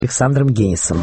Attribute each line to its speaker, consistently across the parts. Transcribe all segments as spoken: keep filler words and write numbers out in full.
Speaker 1: Александром Генисом.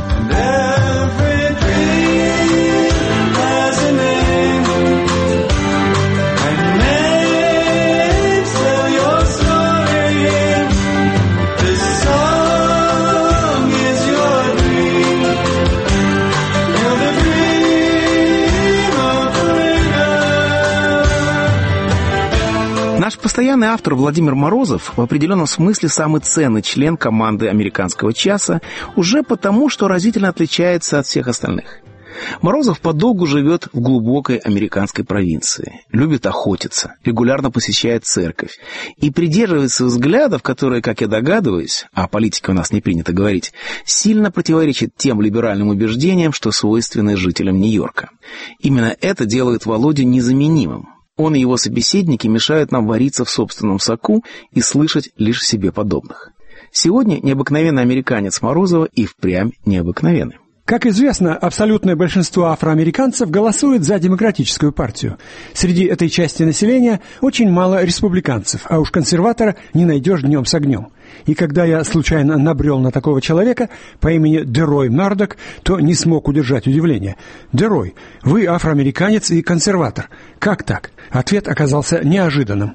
Speaker 2: Наш постоянный автор Владимир Морозов в определенном смысле самый ценный член команды «Американского часа» уже потому, что разительно отличается от всех остальных. Морозов подолгу живет в глубокой американской провинции, любит охотиться, регулярно посещает церковь и придерживается взглядов, которые, как я догадываюсь, а о политике у нас не принято говорить, сильно противоречат тем либеральным убеждениям, что свойственны жителям Нью-Йорка. Именно это делает Володю незаменимым. Он и его собеседники мешают нам вариться в собственном соку и слышать лишь себе подобных. Сегодня необыкновенный американец Морозова и впрямь необыкновенный.
Speaker 3: Как известно, абсолютное большинство афроамериканцев голосует за Демократическую партию. Среди этой части населения очень мало республиканцев, а уж консерватора не найдешь днем с огнем. И когда я случайно набрел на такого человека по имени Дерой Мардок, то не смог удержать удивление. «Дерой, вы афроамериканец и консерватор. Как так?» Ответ оказался неожиданным.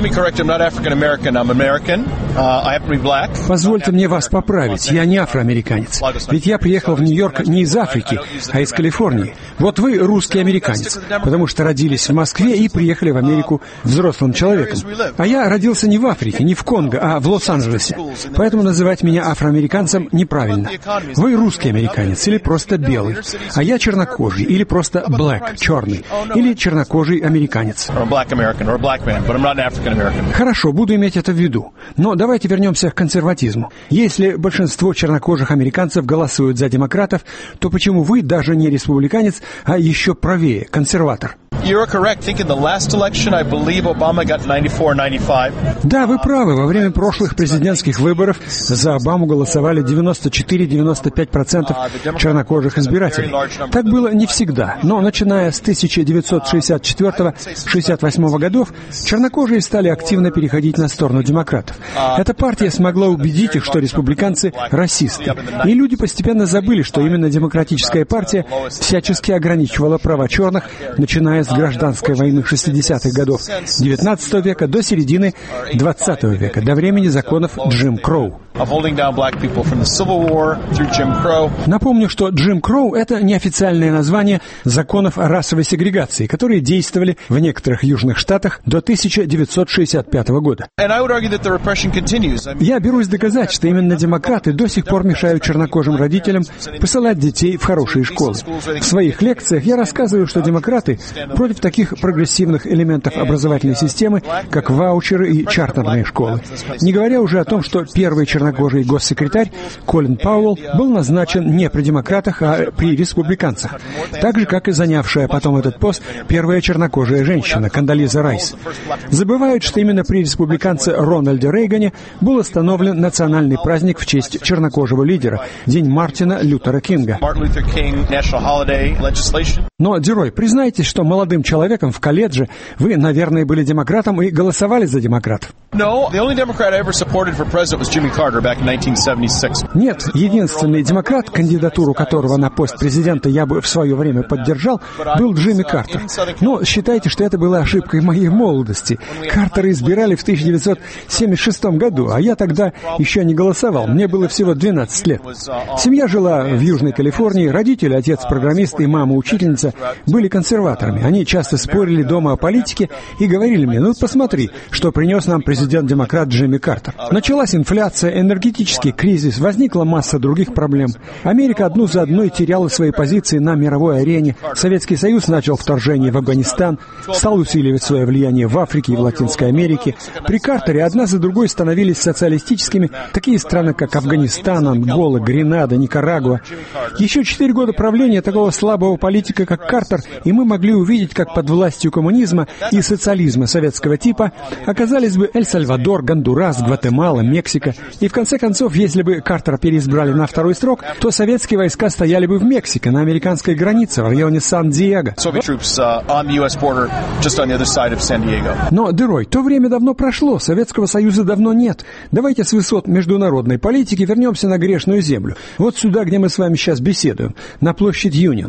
Speaker 3: Позвольте мне вас поправить, я не афроамериканец. Ведь я приехал в Нью-Йорк не из Африки, а из Калифорнии. Вот вы русский американец, потому что родились в Москве и приехали в Америку взрослым человеком. А я родился не в Африке, не в Конго, а в Лос-Анджелесе. Поэтому называть меня афроамериканцем неправильно. Вы русский американец или просто белый, а я чернокожий или просто black, черный, или чернокожий американец. Хорошо, буду иметь это в виду. Но давайте вернемся к консерватизму. Если большинство чернокожих американцев голосуют за демократов, то почему вы даже не республиканец, а еще правее, консерватор? Да, вы правы. Во время прошлых президентских выборов за Обаму голосовали девяносто четыре - девяносто пять процентов чернокожих избирателей. Так было не всегда, но начиная с тысяча девятьсот шестьдесят четвёртого — шестьдесят восьмого годов чернокожие стали активно переходить на сторону демократов. Эта партия смогла убедить их, что республиканцы – расисты. И люди постепенно забыли, что именно демократическая партия всячески ограничивала права черных, начиная с гражданской войны шестидесятых годов девятнадцатого века до середины двадцатого века, до времени законов Джим Кроу. Напомню, что Джим Кроу – это неофициальное название законов о расовой сегрегации, которые действовали в некоторых южных штатах до тысяча девятьсот шестьдесят пятого года. Я берусь доказать, что именно демократы до сих пор мешают чернокожим родителям посылать детей в хорошие школы. В своих лекциях я рассказываю, что демократы против таких прогрессивных элементов образовательной системы, как ваучеры и чартерные школы. Не говоря уже о том, что первый чернокожий госсекретарь Колин Пауэлл был назначен не при демократах, а при республиканцах. Так же, как и занявшая потом этот пост первая чернокожая женщина Кондолиза Райс. Забывают, что именно при республиканце Рональде Рейгане был установлен национальный праздник в честь чернокожего лидера – День Мартина Лютера Кинга. Но, Дерой, признайтесь, что молодым человеком в колледже вы, наверное, были демократом и голосовали за демократов. Нет, единственный демократ, кандидатуру которого на пост президента я бы в свое время поддержал, был Джимми Картер. Но считайте, что это была ошибкой моей молодости. Картера избирали в тысяча девятьсот семьдесят шестом году, а я тогда еще не голосовал. Мне было всего двенадцать лет. Семья жила в Южной Калифорнии, родители, отец программист и мама учительница, были консерваторами. Они часто спорили дома о политике и говорили мне: ну посмотри, что принес нам президент-демократ Джимми Картер. Началась инфляция, энергетический кризис, возникла масса других проблем. Америка одну за одной теряла свои позиции на мировой арене. Советский Союз начал вторжение в Афганистан, стал усиливать свое влияние в Африке и в Латинской Америке. При Картере одна за другой становились социалистическими такие страны, как Афганистан, Ангола, Гренада, Никарагуа. Еще четыре года правления такого слабого политика, как Картер, и мы могли увидеть, как под властью коммунизма и социализма советского типа оказались бы Эль-Сальвадор, Гондурас, Гватемала, Мексика и, в в конце концов, если бы Картера переизбрали на второй срок, то советские войска стояли бы в Мексике, на американской границе, в районе Сан-Диего. Но, Дерой, то время давно прошло, Советского Союза давно нет. Давайте с высот международной политики вернемся на грешную землю. Вот сюда, где мы с вами сейчас беседуем, на площадь Юнион.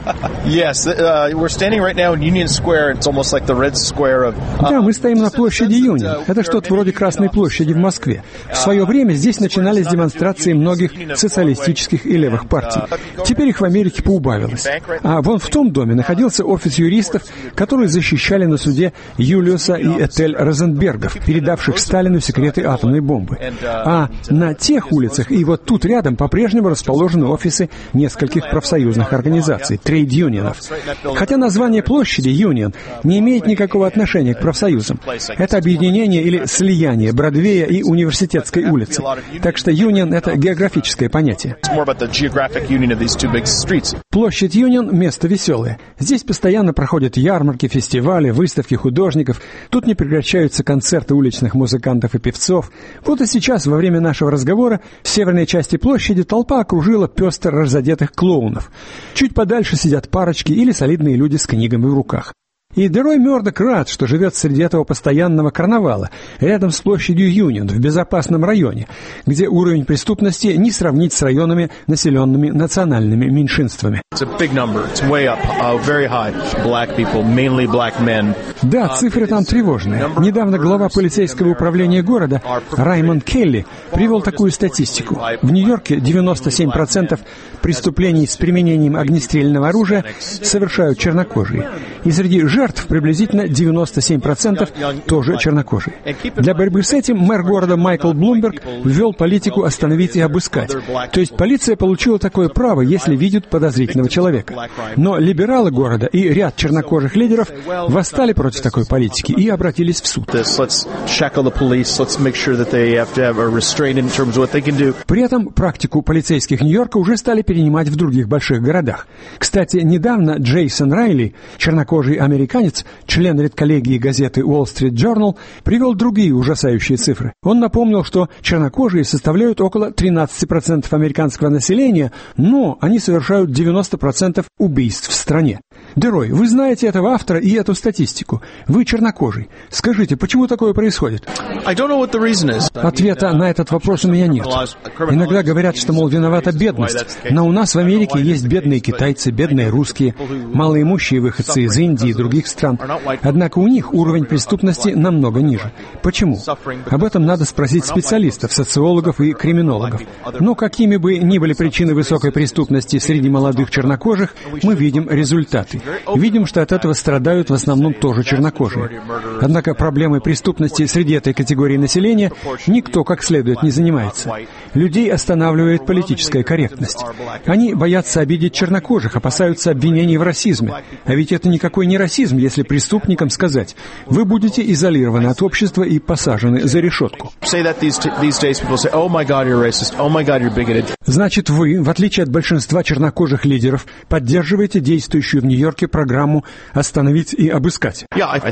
Speaker 3: Да, мы стоим на площади Юнион. Это что-то вроде Красной площади в Москве. В свое время здесь начинались демонстрации многих социалистических и левых партий. Теперь их в Америке поубавилось. А вон в том доме находился офис юристов, которые защищали на суде Юлиуса и Этель Розенбергов, передавших Сталину секреты атомной бомбы. А на тех улицах и вот тут рядом по-прежнему расположены офисы нескольких профсоюзных организаций, трейд-юнионов. Хотя название площади Юнион не имеет никакого отношения к профсоюзам. Это объединение или слияние Бродвея и Университетской улицы. Так что Юнион — это географическое понятие. Площадь Юнион — место веселое. Здесь постоянно проходят ярмарки, фестивали, выставки художников. Тут не прекращаются концерты уличных музыкантов и певцов. Вот и сейчас, во время нашего разговора, в северной части площади толпа окружила пестро разодетых клоунов. Чуть подальше сидят парочки или солидные люди с книгами в руках. И Дерой Мёрдок рад, что живет среди этого постоянного карнавала, рядом с площадью Юнион, в безопасном районе, где уровень преступности не сравнить с районами, населенными национальными меньшинствами. Да, цифры там тревожные. Недавно глава полицейского управления города Раймонд Келли привел такую статистику. В Нью-Йорке девяносто семь процентов преступлений с применением огнестрельного оружия совершают чернокожие. И среди жертв приблизительно девяносто семь процентов тоже чернокожие. Для борьбы с этим мэр города Майкл Блумберг ввел политику «остановить и обыскать». То есть полиция получила такое право, если видит подозрительного человека. Но либералы города и ряд чернокожих лидеров восстали против такой политики и обратились в суд. При этом практику полицейских Нью-Йорка уже стали перенимать в других больших городах. Кстати, недавно Джейсон Райли, чернокожий американец, член редколлегии газеты Wall Street Journal, привел другие ужасающие цифры. Он напомнил, что чернокожие составляют около тринадцать процентов американского населения, но они совершают девяносто процентов убийств в стране. Дерой, вы знаете этого автора и эту статистику. Вы чернокожий. Скажите, почему такое происходит? Ответа на этот вопрос у меня нет. Иногда говорят, что, мол, виновата бедность. Но у нас в Америке есть бедные китайцы, бедные русские, малоимущие выходцы из Индии и других стран. Однако у них уровень преступности намного ниже. Почему? Об этом надо спросить специалистов, социологов и криминологов. Но какими бы ни были причины высокой преступности среди молодых чернокожих, мы видим результаты. Видим, что от этого страдают в основном тоже чернокожие. Однако проблемой преступности среди этой категории населения никто как следует не занимается. Людей останавливает политическая корректность. Они боятся обидеть чернокожих, опасаются обвинений в расизме. А ведь это никакой не расизм, если преступникам сказать: вы будете изолированы от общества и посажены за решетку. Значит, вы, в отличие от большинства чернокожих лидеров, поддерживаете действующую в Нью-Йорке программу «Остановить и обыскать».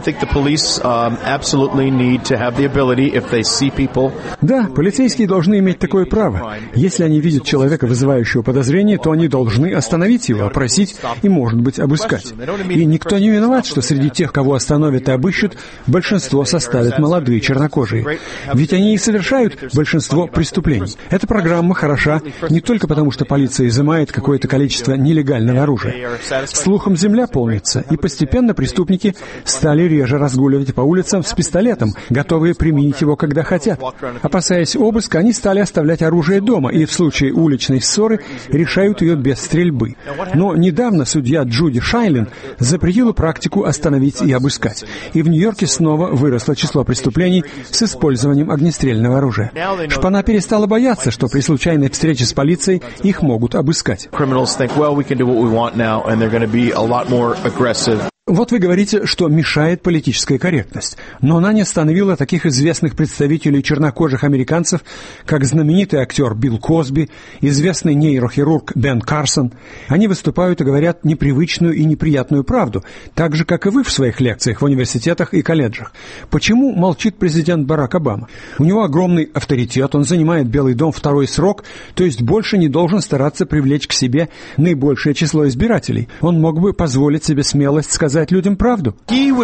Speaker 3: Да, полицейские должны иметь такое право. Если они видят человека, вызывающего подозрение, то они должны остановить его, опросить и, может быть, обыскать. И никто не виноват, что среди тех, кого остановят и обыщут, большинство составят молодые чернокожие. Ведь они и совершают большинство преступлений. Эта программа хороша не только потому, что полиция изымает какое-то количество нелегального оружия. Слухом земля полнится, и постепенно преступники стали реже разгуливать по улицам с пистолетом, готовые применить его, когда хотят. Опасаясь обыска, они стали оставлять оружие дома, и в случае уличной ссоры решают ее без стрельбы. Но недавно судья Джуди Шайлин запретила практику «остановить и обыскать». И в Нью-Йорке снова выросло число преступлений с использованием огнестрельного оружия. Шпана перестала бояться, что при случайной встрече с полицией их могут обыскать. Вот вы говорите, что мешает политическая корректность, но она не остановила таких известных представителей чернокожих американцев, как знаменитый актер Билл Косби, известный нейрохирург Бен Карсон. Они выступают и говорят непривычную и неприятную правду, так же, как и вы в своих лекциях в университетах и колледжах. Почему молчит президент Барак Обама? У него огромный авторитет, он занимает Белый дом второй срок, то есть больше не должен стараться привлечь к себе наибольшее число избирателей. Он мог бы позволить себе смелость сказать людям правду.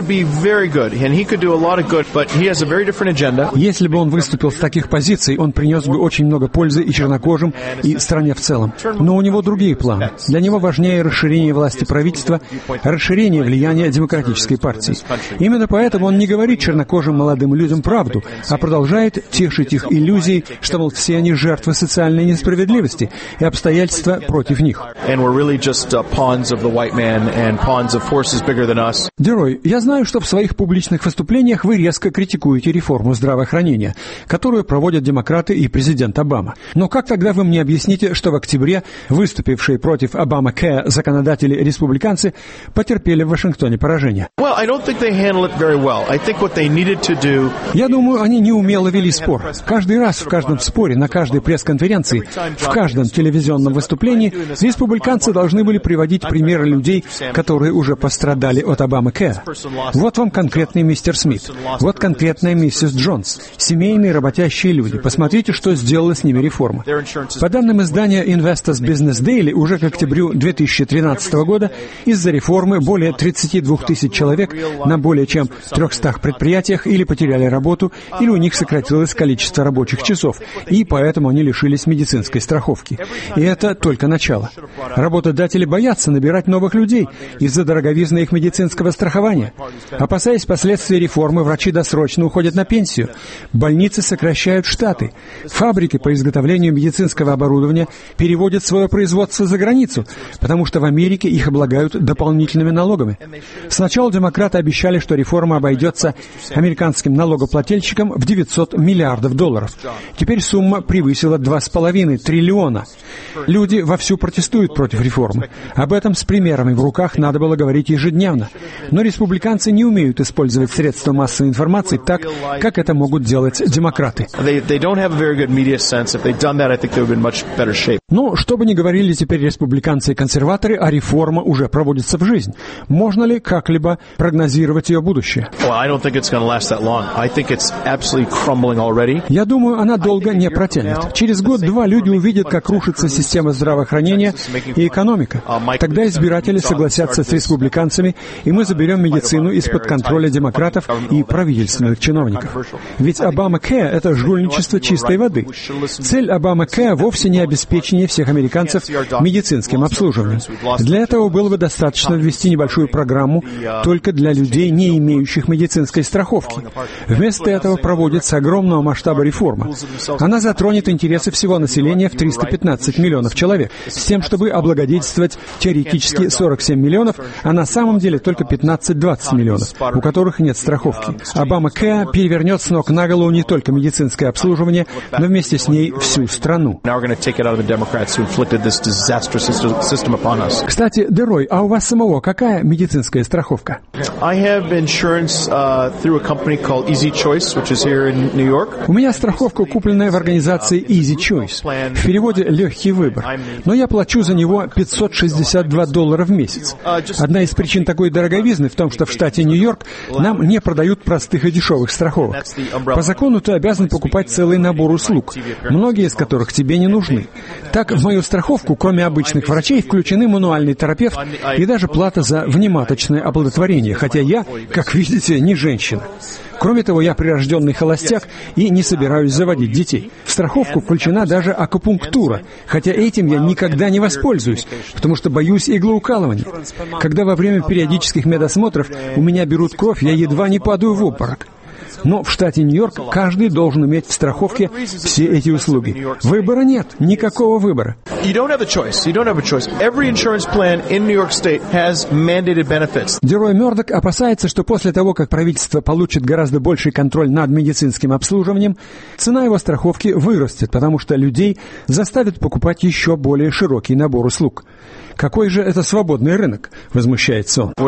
Speaker 3: Если бы он выступил с таких позиций, он принес бы очень много пользы и чернокожим, и стране в целом. Но у него другие планы. Для него важнее расширение власти правительства, расширение влияния демократической партии. Именно поэтому он не говорит чернокожим молодым людям правду, а продолжает тешить их иллюзией, что, мол, все они жертвы социальной несправедливости и обстоятельства против них. Дерой, я знаю, что в своих публичных выступлениях вы резко критикуете реформу здравоохранения, которую проводят демократы и президент Обама. Но как тогда вы мне объясните, что в октябре выступившие против Обама-Кэа законодатели-республиканцы потерпели в Вашингтоне поражение? Я думаю, они неумело вели спор. Каждый раз, в каждом споре, на каждой пресс-конференции, в каждом телевизионном выступлении республиканцы должны были приводить примеры людей, которые уже пострадали от Обама-Кэа. Вот вам конкретный мистер Смит. Вот конкретная миссис Джонс. Семейные работящие люди. Посмотрите, что сделала с ними реформа. По данным издания Investors Business Daily, уже к октябрю две тысячи тринадцатого года из-за реформы более тридцать два тысяч человек на более чем трехстах предприятиях или потеряли работу, или у них сократилось количество рабочих часов, и поэтому они лишились медицинской страховки. И это только начало. Работодатели боятся набирать новых людей из-за дороговизны их медицинского страхования. Опасаясь последствий реформы, врачи досрочно уходят на пенсию. Больницы сокращают штаты. Фабрики по изготовлению медицинского оборудования переводят свое производство за границу, потому что в Америке их облагают дополнительными налогами. Сначала демократы обещали, что реформа обойдется американским налогоплательщикам в девятьсот миллиардов долларов. Теперь сумма превысила два с половиной триллиона. Люди вовсю протестуют против реформы. Об этом с примерами в руках надо было говорить ежедневно. Но республиканцы не умеют использовать средства массовой информации так, как это могут делать демократы. Но, что бы ни говорили теперь республиканцы и консерваторы, а реформа уже проводится в жизнь. Можно ли как-либо прогнозировать ее будущее? Я думаю, она долго не протянет. Через год-два люди увидят, как рушится система здравоохранения и экономика. Тогда избиратели согласятся с республиканцами, и мы заберем медицину из-под контроля демократов и правительственных чиновников. Ведь Обама-Кэа — это жульничество чистой воды. Цель Обама-Кэа вовсе не обеспечение всех американцев медицинским обслуживанием. Для этого было бы достаточно ввести небольшую программу только для людей, не имеющих медицинской страховки. Вместо этого проводится огромного масштаба реформа. Она затронет интересы всего населения в триста пятнадцать миллионов человек, с тем, чтобы облагодетельствовать теоретически сорок семь миллионов, а на самом деле только пятнадцать-двадцать миллионов, у которых нет страховки. Обама-Кэа перевернет с ног на голову не только медицинское обслуживание, но вместе с ней всю страну. Кстати, Дерой, а у вас самого какая медицинская страховка? У меня страховка, купленная в организации Easy Choice. В переводе «легкий выбор». Но я плачу за него пятьсот шестьдесят два доллара в месяц. Одна из причин такой дороговизны в том, что в штате Нью-Йорк нам не продают простых и дешевых страховок. По закону ты обязан покупать целый набор услуг, многие из которых тебе не нужны. Так, в мою страховку, кроме обычных врачей, включены мануальный терапевт и даже плата за внематочное оплодотворение, хотя я, как видите, не женщина. Кроме того, я прирожденный холостяк и не собираюсь заводить детей. В страховку включена даже акупунктура, хотя этим я никогда не воспользуюсь, потому что боюсь иглоукалывания. Когда во время периодических медосмотров у меня берут кровь, я едва не падаю в обморок. Но в штате Нью-Йорк каждый должен иметь в страховке все эти услуги. Выбора нет, никакого выбора. Дерой Мёрдок опасается, что после того, как правительство получит гораздо больший контроль над медицинским обслуживанием, цена его страховки вырастет, потому что людей заставят покупать еще более широкий набор услуг. Какой же это свободный рынок? Возмущается он.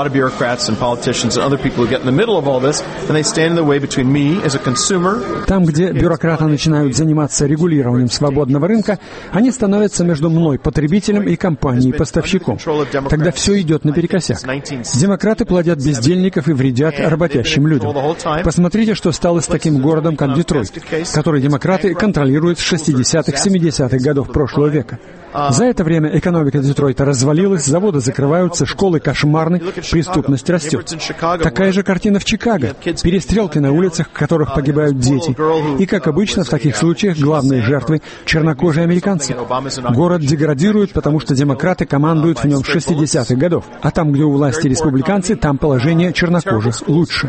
Speaker 3: Там, где бюрократы начинают заниматься регулированием свободного рынка, они становятся между мной, потребителем, и компанией-поставщиком. Тогда все идет наперекосяк. Демократы плодят бездельников и вредят работящим людям. Посмотрите, что стало с таким городом, как Детройт, который демократы контролируют с шестидесятых-семидесятых годов прошлого века. За это время экономика Детройта развалилась, заводы закрываются, школы кошмарны, преступность растет. Такая же картина в Чикаго. Перестрелки на улицах, в которых погибают дети. И, как обычно, в таких случаях главные жертвы — чернокожие американцы. Город деградирует, потому что демократы командуют в нем с шестидесятых годов. А там, где у власти республиканцы, там положение чернокожих лучше.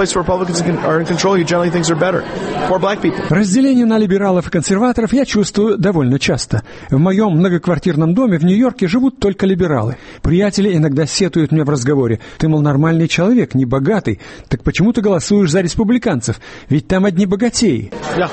Speaker 3: Разделение на либералов и консерваторов я чувствую довольно часто. В моем В многоквартирном доме в Нью-Йорке живут только либералы. Приятели иногда сетуют мне в разговоре: ты, мол, нормальный человек, не богатый, так почему ты голосуешь за республиканцев? Ведь там одни богатеи.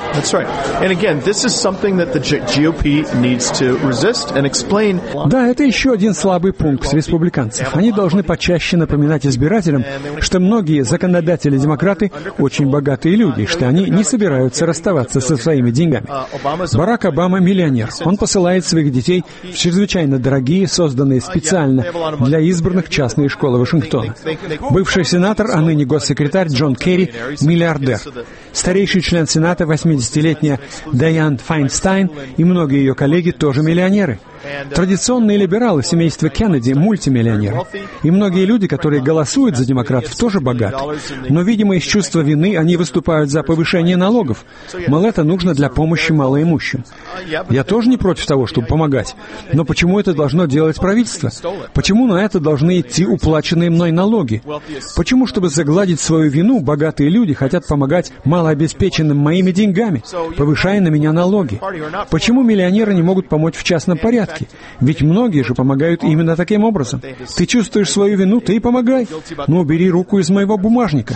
Speaker 3: Да, это еще один слабый пункт республиканцев. Они должны почаще напоминать избирателям, что многие законодатели-демократы очень богатые люди, что они не собираются расставаться со своими деньгами. Барак Обама миллионер. Он посылает своих детей в чрезвычайно дорогие, созданные специально для избранных частные школы Вашингтона. Бывший сенатор, а ныне госсекретарь Джон Керри – миллиардер. Старейший член Сената, восьмидесятилетняя Дайан Файнстайн, и многие ее коллеги тоже миллионеры. Традиционные либералы семейства Кеннеди – мультимиллионеры. И многие люди, которые голосуют за демократов, тоже богаты. Но, видимо, из чувства вины они выступают за повышение налогов. Мол, это нужно для помощи малоимущим. Я тоже не против того, чтобы помогать. Но почему это должно делать правительство? Почему на это должны идти уплаченные мной налоги? Почему, чтобы загладить свою вину, богатые люди хотят помогать малообеспеченным моими деньгами, повышая на меня налоги? Почему миллионеры не могут помочь в частном порядке? Ведь многие же помогают именно таким образом. Ты чувствуешь свою вину, ты и помогай. Но убери руку из моего бумажника.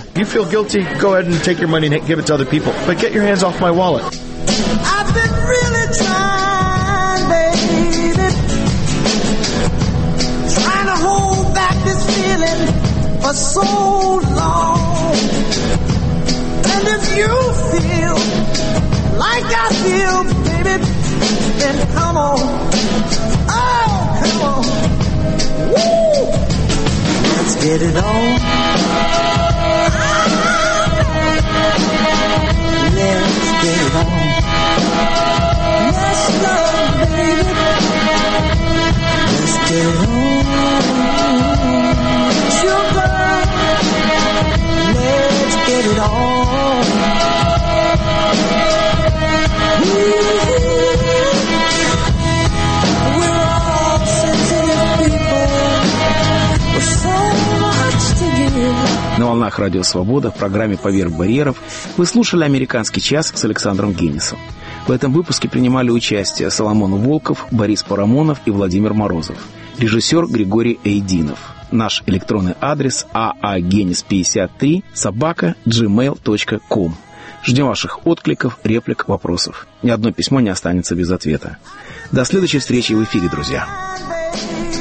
Speaker 1: Then come on, oh, come on, woo, let's get it on, let's get it on, yes, love, baby, let's get it on, sugar, let's get it on, ooh.
Speaker 2: На волнах Радио Свобода в программе «Поверх барьеров» вы слушали «Американский час» с Александром Генисом. В этом выпуске принимали участие Соломон Волков, Борис Парамонов и Владимир Морозов. Режиссер Григорий Эйдинов. Наш электронный адрес а а генис пятьдесят три собака джи мейл точка ком. Ждем ваших откликов, реплик, вопросов. Ни одно письмо не останется без ответа. До следующей встречи в эфире, друзья.